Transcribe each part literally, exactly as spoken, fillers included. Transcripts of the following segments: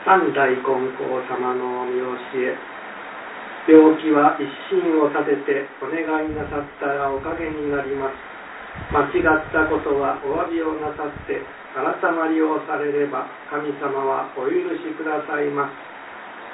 三代金光様の御教え、病気は一心を立ててお願いなさったらおかげになります。間違ったことはお詫びをなさって改まりをされれば神様はお許しくださいます。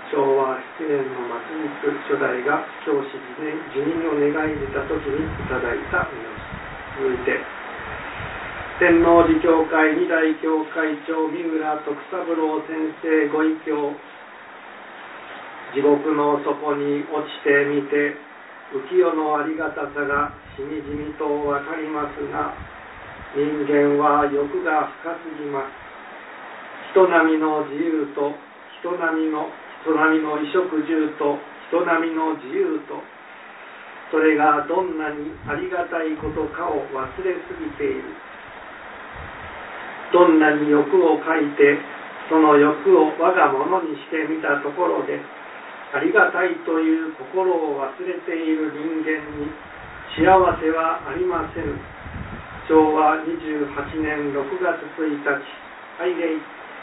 しょうわななねんの末日、初代が教師辞任を願い出た時にいただいた御教え。続いて天王寺教会二代教会長三浦徳三郎先生ご異教、地獄の底に落ちてみて浮世のありがたさがしみじみとわかりますが、人間は欲が深すぎます。人並みの自由と人並みの人並みの衣食住と人並みの自由と、それがどんなにありがたいことかを忘れすぎている。どんなに欲をかいてその欲を我が物にしてみたところで、ありがたいという心を忘れている人間に幸せはありません。しょうわにじゅうはちねんろくがつついたち、拝礼。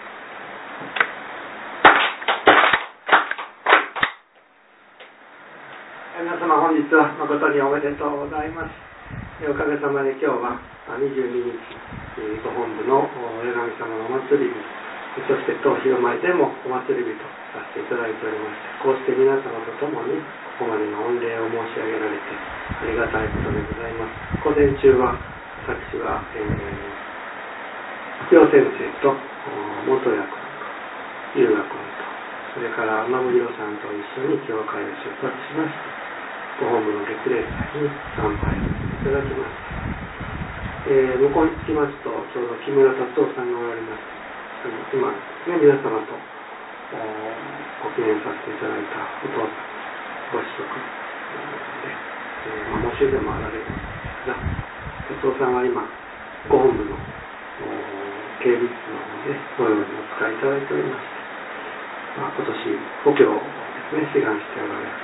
皆様本日は誠におめでとうございます。おかげさまで今日はにじゅうににち、ご本部の八神様のお祭り日、そして当広前でもお祭り日とさせていただいておりまして、こうして皆様と共にここまでの御礼を申し上げられてありがたいことでございます。午前中は私は、えー、福代先生と元谷君と優雅君と、それから天室さんと一緒に教会を出発しまして、ご本部の月例祭に参拝いただきます。えー、向こうに着きますと、ちょうど木村達夫さんがおられます。あの今、ね、皆様とご記念させていただいたお父さんご子息で、えーまあ、喪主でもあられるんですが、達夫さんは今ご本部の警備室の方でご用にお使いいただいておりまして、まあ、今年故郷をですね志願しておられる、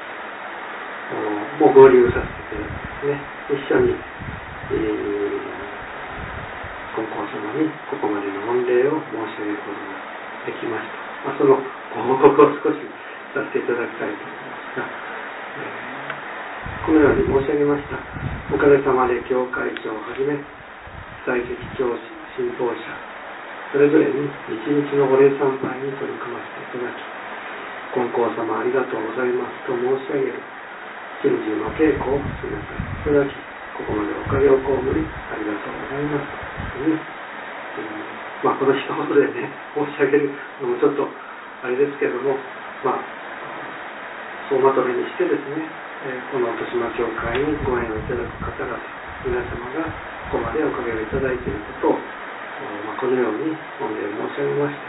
もう合流させていただいてですね、一緒に、えー、金光様にここまでの御礼を申し上げることができました。まあ、そのご報告を少しさせていただきたいと思いますが、えー、このように申し上げました。おかげさまで教会長をはじめ在籍教師、信奉者それぞれに一日のお礼参拝に取り組ませていただき、金光様ありがとうございますと申し上げる真珠の稽古を進めさせていただき、ここまでおかげを被りありがとうございますという、えー、まあこの一言でね申し上げるのもちょっとあれですけども、まあ総まとめにしてですね、えー、この豊島教会にご縁をいただく方々皆様がここまでおかげをいただいていることを、まあ、このように御礼申し上げまして、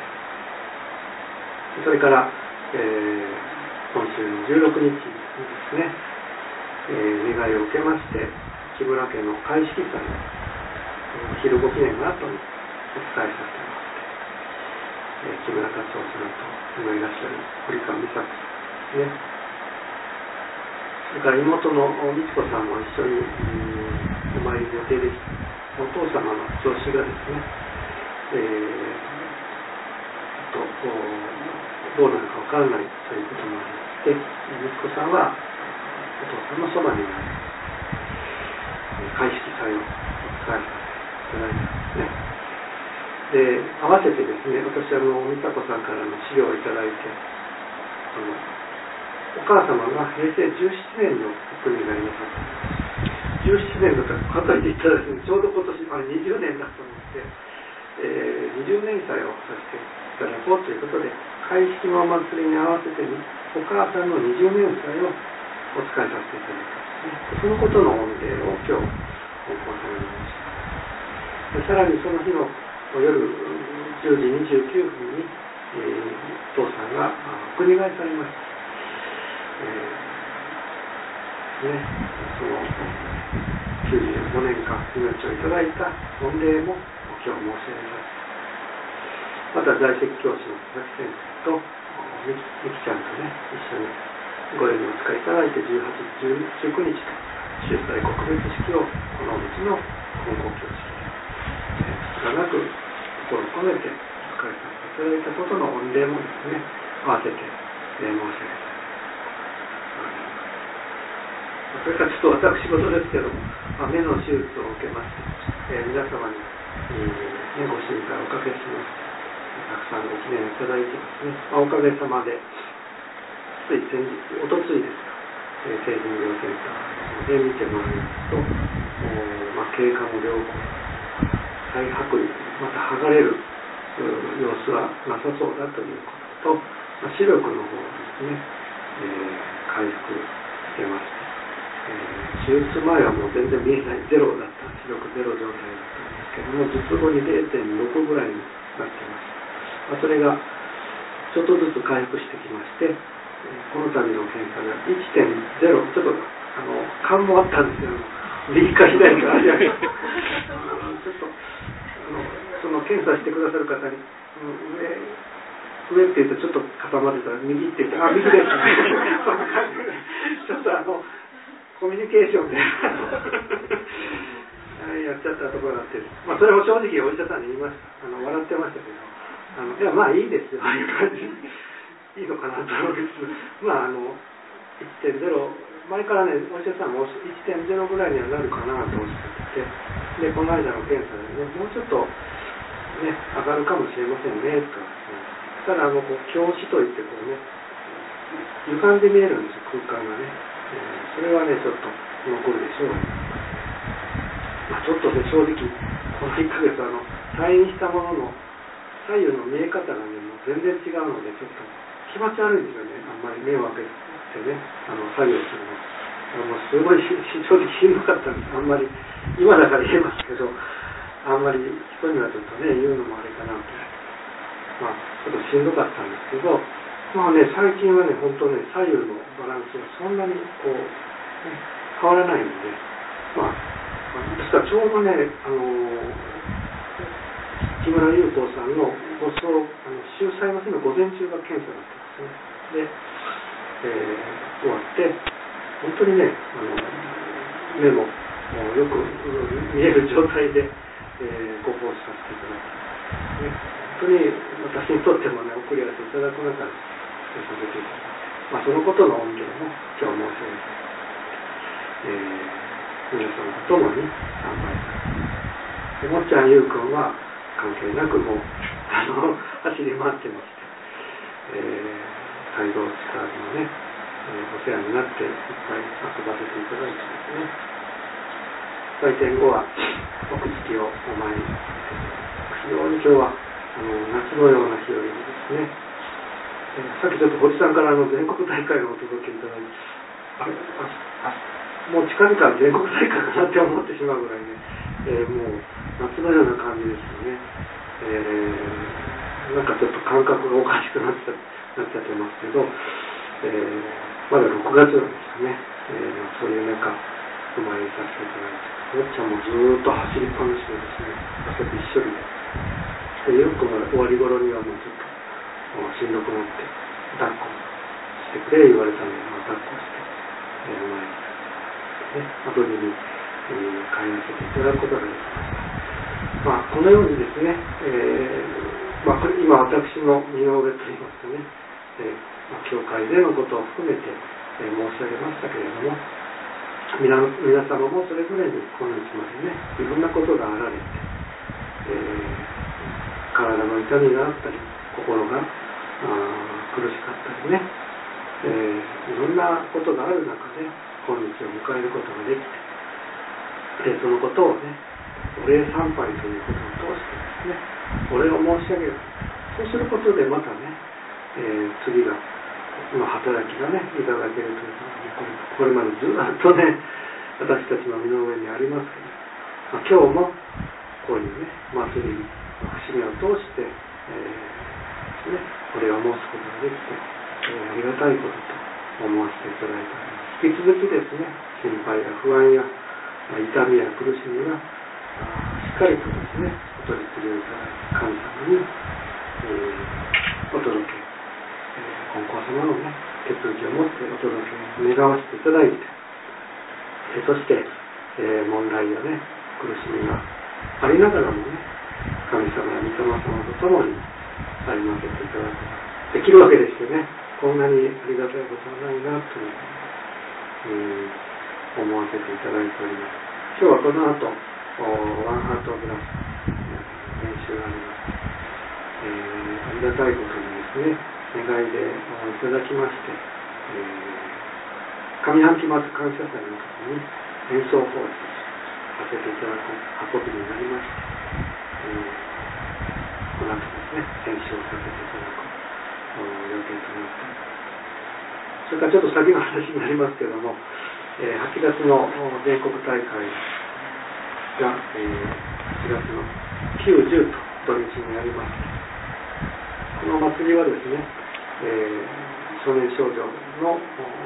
それから、えー、今週のじゅうろくにちにですね、えー、願いを受けまして木村家の開式祭を昼ご記念の後にお伝えさせてもらって、えー、木村達夫さんと今いらっしゃる堀川美佐子さんですね、それから妹の美智子さんも一緒に、うん、お参りの予定でした。お父様の調子がですね、えー、とどうなるかわからないということもありまして、美智子さんはお父さんのそばになり開式祭をお伝えさせていただいたんですね。で、合わせてですね、私あの美佐子さんからの資料をいただいて、あのお母様が平成じゅうななねんのお国になりなさったんです。じゅうななねんだったら数えていったらですね、ちょうど今年あれにじゅうねんだと思って、えー、にじゅうねん祭をさせていただこうということで、開式のお祭りに合わせてお母さんのにじゅうねん祭をお使いさせていただいたんですね。そのことの御礼を今日奉公されました。さらにその日の夜じゅうじにじゅうきゅうふんに、えー、父さんがお国替えされました。えーね、そのきゅうじゅうごねんかん命をいただいた御礼も今日申し上げます。また在籍教師の佐々木先生とみきちゃんとね一緒にご縁にお使いいただいてじゅうはち、じゅうくにちと終祭告別式をこのうちの本校教式で、えー、少なく心を込めて行使いさせていただいたことの御礼もですね、合わせて、えー、申し上げたい。それからちょっと私事ですけども、まあ、目の手術を受けまして、えー、皆様に、えーね、ご心配をおかけしまして、たくさんご記念いただいてですね、まあ、おかげさまで、つい先日、おとついですか、えー、成人医療センターで見てもらいますと、まあ、経過も良好、再剥離、また剥がれる様子はなさそうだということと、まあ、視力の方ですね、えー、回復してまして、えー、手術前はもう全然見えないゼロだった視力ゼロ状態だったんですけども、術後に ゼロてんろく ぐらいになっていました。まあ、それがちょっとずつ回復してきまして、この度の検査では いってんゼロ、ちょっとあの勘もあったんですけど、右か左かありました。ちょっとあのその検査してくださる方に、上上って言うとちょっと固まってたら右って言って、あ、右ですね。そんな感じで、ちょっとあのコミュニケーションでやっちゃったところがあって、まあ、それも正直お医者さんに言いました。あの笑ってましたけど、あのいやまあいいですよ、ああいう感じいいのかなと思うんです。まああの いってんゼロ、前からね、お医者さんも いってんゼロ ぐらいにはなるかなとおっしゃってて、でこの間の検査でね、もうちょっとね上がるかもしれませんねとか、ね、ただあのこう鏡視といってこうね歪んで見えるんですよ、空間がね、えー、それはねちょっと残るでしょう。まあ、ちょっとね正直このいっかげつあの退院したものの左右の見え方がねもう全然違うので、ちょっと気持ち悪いんですよね。あんまり目を開けてねあの作業するのもうすごい正直しんどかったんです。あんまり今だから言えますけど、あんまり人にはちょっとね言うのもあれかなと、まあちょっとしんどかったんですけど、まあね最近はね本当ね左右のバランスがそんなにこう、ね、変わらないので、まあですからちょうどねあの木村優子さんのご葬あの終祭の日の午前中が検査だったんですね。で、えー、終わって本当にねあの目もよく見える状態で、えー、ご奉仕させていただいて、ね、本当に私にとってもね送り合わせいただく中でさせていただいて、まあ、そのことの恩恵も今日申し上げて、えー皆さんと共に参拝されて、もっちゃんゆうくんは関係なくもうあの走り回ってまして、えー、街道近くのね、えー、お世話になっていっぱい遊ばせていただいてですね、祭典後は奥月をお参りして非常に今日はあの夏のような日よりもですね、えー、さっきちょっと堀さんからあの全国大会をお届けいただいて、あれああもう近々全国大会かなって思ってしまうぐらいね、えー、もう夏のような感じですよね、えー、なんかちょっと感覚がおかしくなっちゃなっちゃってますけど、えー、まだろくがつなんですよね、えー、そういう中お参りさせていただいて、おっちゃんもずーっと走りっぱなしでですね、私と一緒にでよく終わり頃にはもうちょっとしんどくなって抱っこしてくれ言われたので、まあ、抱っこして、えー、お参りね、後に、えー、会話させていただくことができました。まあ、このようにですね、えーまあ、これ今私の身の上といいますかね、えーまあ、教会でのことを含めて、えー、申し上げましたけれども、皆, 皆様もそれぞれに今日までね、いろんなことがあられて、えー、体の痛みがあったり、心が苦しかったりね、えー、いろんなことがある中で、今日を迎えることができて、そのことをね、お礼参拝ということを通してですね、お礼を申し上げる。そうすることでまたね、えー、次が、の働きがね、いただけるというのは、これまでずっとね、私たちの身の上にありますけど、まあ、今日もこういうね、祭りの節目を通して、えーね、お礼を申すことができて、えー、ありがたいことと思わせていただいております。引き続きですね、心配や不安や痛みや苦しみがしっかりとですね、お取り次ぎをいただいて、神様に、えー、お届け、えー、金光様のね、手続きを持ってお届けを願わせていただいて、えー、そして、えー、問題やね、苦しみがありながらもね、神様や御霊様と共に、 歩ませていただくできるわけですよね。こんなにありがたいことはないなという、えー、思わせていただいております。今日はこの後ワンハートグラス練習があります。えー、ありがたいことにですね、願いでいただきまして、えー、上半期末感謝祭の時に演奏法をさせていただく運びになりまして、えー、この後ですね、演奏させていただく予定となっています。それからちょっと先の話になりますけれども、えー、はちがつの全国大会が、えー、はちがつのきゅう、じゅうと土日にあります。この祭りはですね、えー、少年少女の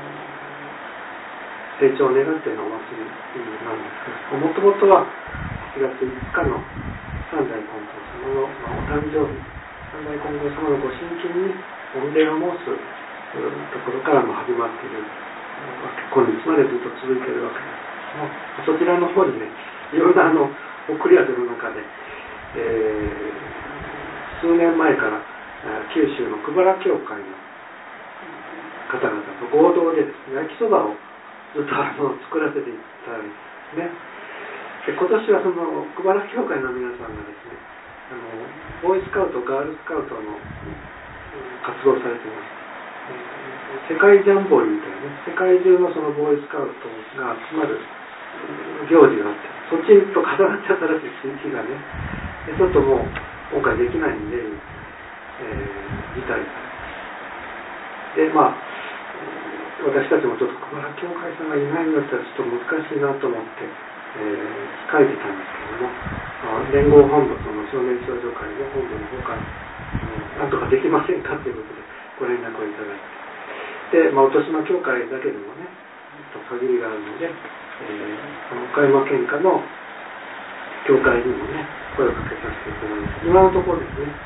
成長を願ってのお祭りなんですが、もともとははちがついつかの三代金剛様の、まあ、お誕生日、三代金剛様のご神金に御礼を申すところからも始まっているわけ、今日までずっと続いているわけですけども、そちらの方にね、いろんなあの送り当ての中で、えー、数年前から九州の久原教会の方々と合同でですね、焼きそばをずっとあの作らせていただいてですね、で今年はその久原教会の皆さんがですね、あのボーイスカウト、ガールスカウトの活動をされています。世界ジャンボリーというね、世界中のそのボーイスカウトが集まる行事があって、そっちと重なっちゃったらしい地域がね、でちょっともう今回できないんで、えー、辞退されて、でまあ私たちもちょっと久原教会さんがいないんだったらちょっと難しいなと思って、えー、控えてたんですけども、連合本部、その少年少女会の本部の方から、なんとかできませんかということでご連絡をいただいて、で、まあ、音島教会だけでもね、限りがあるので、えー、岡山県下の教会にもね、声をかけさせていただいて、今のところですね、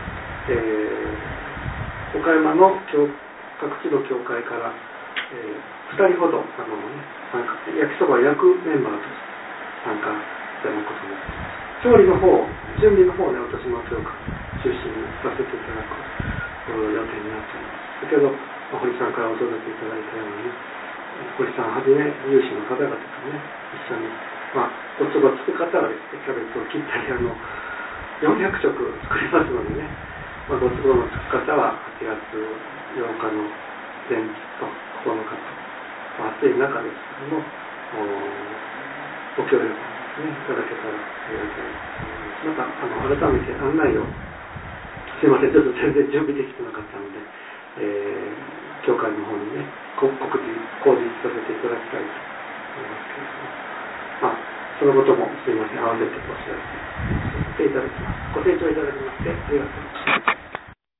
えー、岡山の教各地の教会から、えー、ふたりほどあの、ね、参加焼きそばを焼くメンバーとして参加いただくことになっています。調理の方、準備の方をね、私の教会中心にさせていただく予定になっています。先ほど堀さんからお届けいただいたように、堀さんはじめ有志の方々とね、一緒に、まあ、ごつごつく方はですね、キャベツを切ったり、あのよんひゃくしょく作りますのでね、まあ、ごつごのつく方ははちがつようかの前日とここのかと、まあ、暑い中ですけども、ご協力ですね、いただけたらありがたいと思います。またあの改めて案内を、すいません、ちょっと全然準備できてなかったので、えー、教会の方にね、告示、公示させていただきたいと思いますけれども、まあ、そのこともすいません、合わせてお知らせさせていただきます。ご清聴いただきましてありがとうございます。